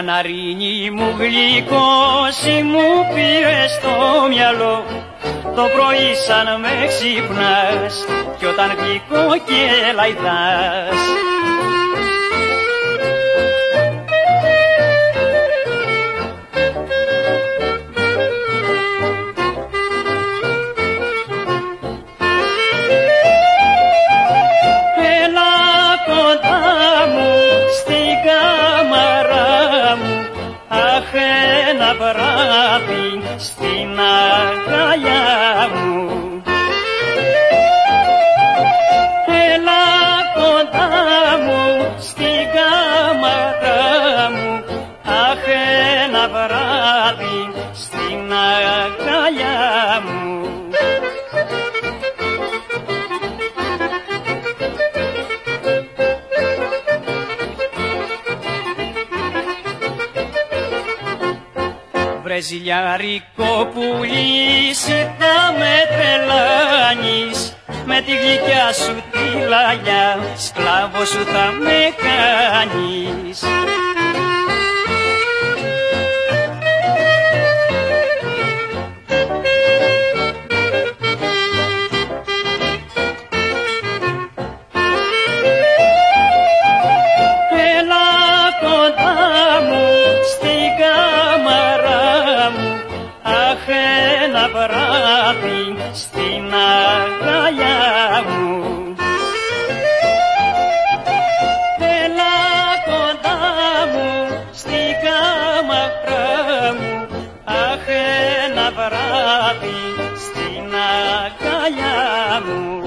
Καναρίνι μου γλυκώσει μου πήρε στο μυαλό, το πρωί σαν με ξυπνάς κι όταν γλυκό και λαϊδάς. Ένα βράδυ στην αγκαλιά μου, έλα κοντά μου στην κάμαρα μου, αχ, ένα βράδυ στην αγκαλιά μου. Βρεζιλιάρικο πουλί, θα με τρελάνεις, με τη γλυκιά σου τη λαγιά, σκλάβο σου θα με κάνεις. Έλα κοντά μου στην κάμαρα μου, αχ, ένα βράδυ στην αγκαλιά μου. Έλα κοντά μου στην κάμαρα μου, αχ, ένα βράδυ στην αγκαλιά μου.